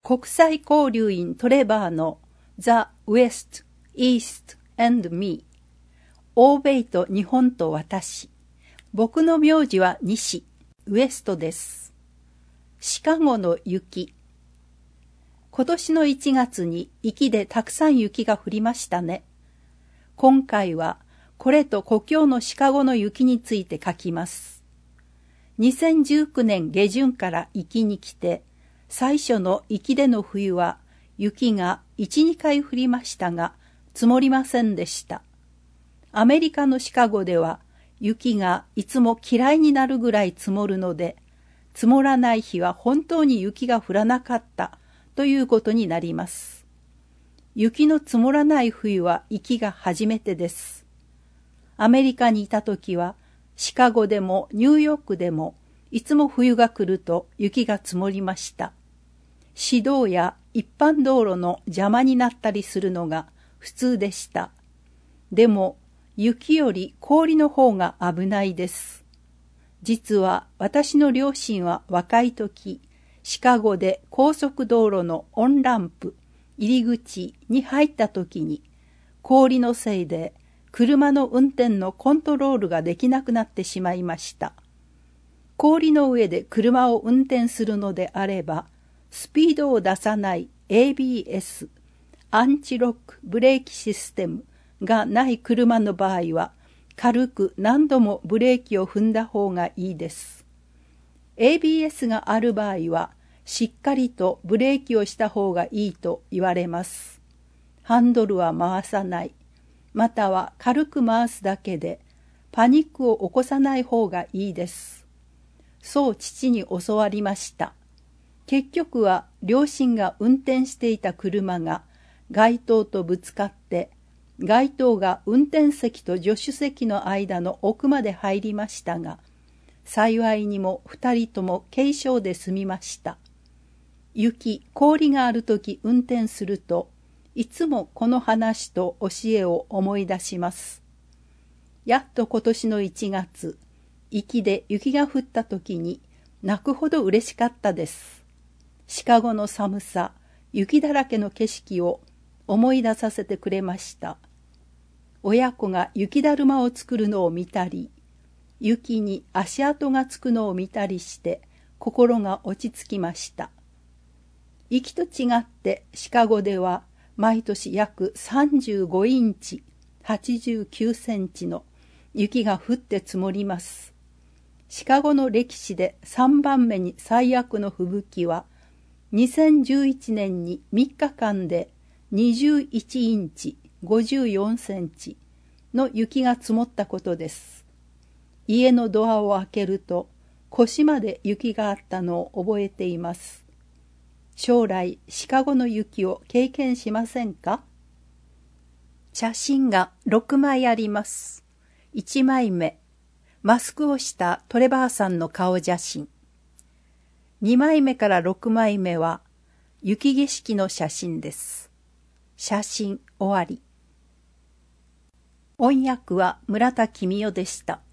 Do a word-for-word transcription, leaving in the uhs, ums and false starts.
国際交流員トレバーの The West, East and Me 欧米と日本と私。僕の名字は西、ウエストです。シカゴの雪。今年のいちがつに雪でたくさん雪が降りましたね。今回はこれと故郷のシカゴの雪について書きます。にせんじゅうきゅうねん下旬から雪に来て、最初の雪での冬は雪がいち、にかい降りましたが、積もりませんでした。アメリカのシカゴでは雪がいつも嫌いになるぐらい積もるので、積もらない日は本当に雪が降らなかったということになります。雪の積もらない冬は雪が初めてです。アメリカにいたときは、シカゴでもニューヨークでも、いつも冬が来ると雪が積もりました。市道や一般道路の邪魔になったりするのが普通でした。でも、雪より氷の方が危ないです。実は私の両親は若い時、シカゴで高速道路のオンランプ、入り口に入った時に、氷のせいで車の運転のコントロールができなくなってしまいました。氷の上で車を運転するのであれば、スピードを出さない エービーエス、アンチロックブレーキシステムがない車の場合は、軽く何度もブレーキを踏んだ方がいいです。エービーエス がある場合は、しっかりとブレーキをした方がいいと言われます。ハンドルは回さない、または軽く回すだけで、パニックを起こさない方がいいです。そう父に教わりました。結局は両親が運転していた車が街灯とぶつかって、街灯が運転席と助手席の間の奥まで入りましたが、幸いにも二人とも軽傷で済みました。雪、氷があるとき運転すると、いつもこの話と教えを思い出します。やっと今年のいちがつ、雪で雪が降ったときに泣くほど嬉しかったです。シカゴの寒さ、雪だらけの景色を思い出させてくれました。親子が雪だるまを作るのを見たり、雪に足跡がつくのを見たりして心が落ち着きました。雪と違ってシカゴでは毎年約さんじゅうごインチ、はちじゅうきゅうセンチの雪が降って積もります。シカゴの歴史でさんばんめに最悪の吹雪は、にせんじゅういちねんにみっかかんでにじゅういちインチ、ごじゅうよんセンチの雪が積もったことです。家のドアを開けると腰まで雪があったのを覚えています。将来シカゴの雪を経験しませんか？写真がろくまいあります。いちまいめ、マスクをしたトレバーさんの顔写真。にまいめからろくまいめは雪景色の写真です。写真終わり。音訳は村田公代でした。